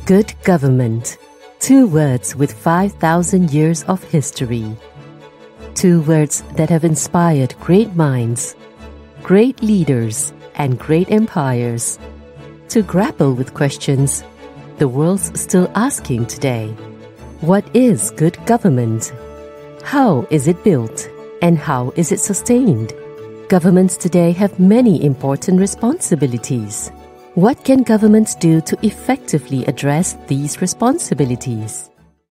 Good government. 2 words with 5,000 years of history. 2 words that have inspired great minds, great leaders, and great empires to grapple with questions the world's still asking today. What is good government? How is it built? And how is it sustained? Governments today have many important responsibilities. What can governments do to effectively address these responsibilities?